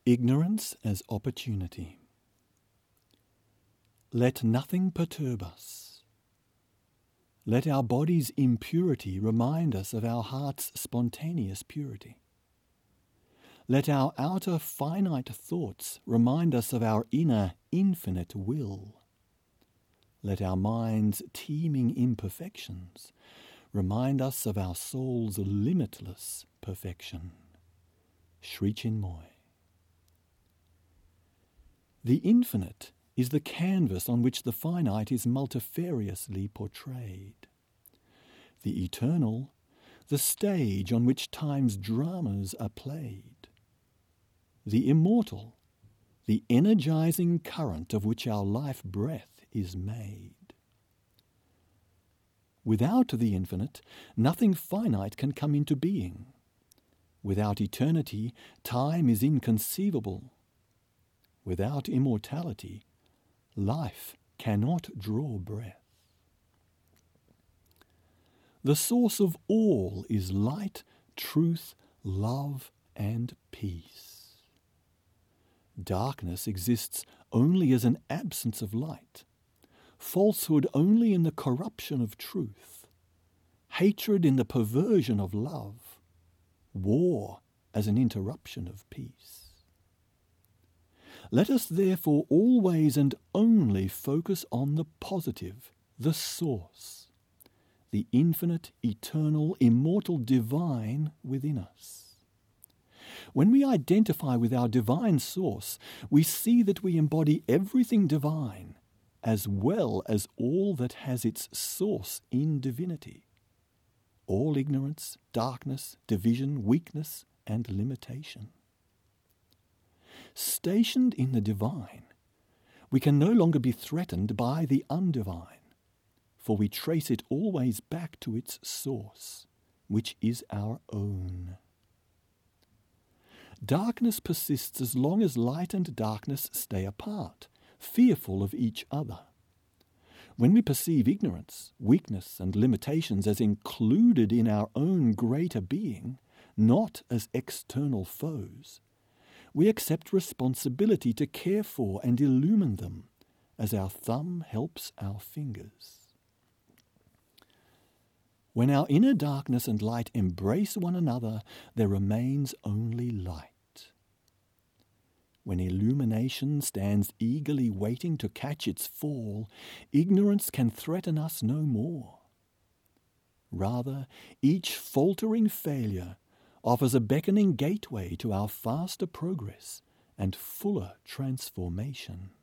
Ignorance as opportunity. Let nothing perturb us. Let our body's impurity remind us of our heart's spontaneous purity. Let our outer finite thoughts remind us of our inner infinite will. Let our mind's teeming imperfections remind us of our soul's limitless perfection. Sri Chinmoy. The infinite is the canvas on which the finite is multifariously portrayed. The eternal, the stage on which time's dramas are played. The immortal, the energizing current of which our life breath is made. Without the infinite, nothing finite can come into being. Without eternity, time is inconceivable. Without immortality, life cannot draw breath. The source of all is light, truth, love, and peace. Darkness exists only as an absence of light, falsehood only in the corruption of truth, hatred in the perversion of love, war as an interruption of peace. Let us therefore always and only focus on the positive, the source, the infinite, eternal, immortal divine within us. When we identify with our divine source, we see that we embody everything divine, as well as all that has its source in divinity. All ignorance, darkness, division, weakness, and limitation. Stationed in the divine, we can no longer be threatened by the undivine, for we trace it always back to its source, which is our own. Darkness persists as long as light and darkness stay apart, fearful of each other. When we perceive ignorance, weakness, and limitations as included in our own greater being, not as external foes, we accept responsibility to care for and illumine them as our thumb helps our fingers. When our inner darkness and light embrace one another, there remains only light. When illumination stands eagerly waiting to catch its fall, ignorance can threaten us no more. Rather, each faltering failure offers a beckoning gateway to our faster progress and fuller transformation.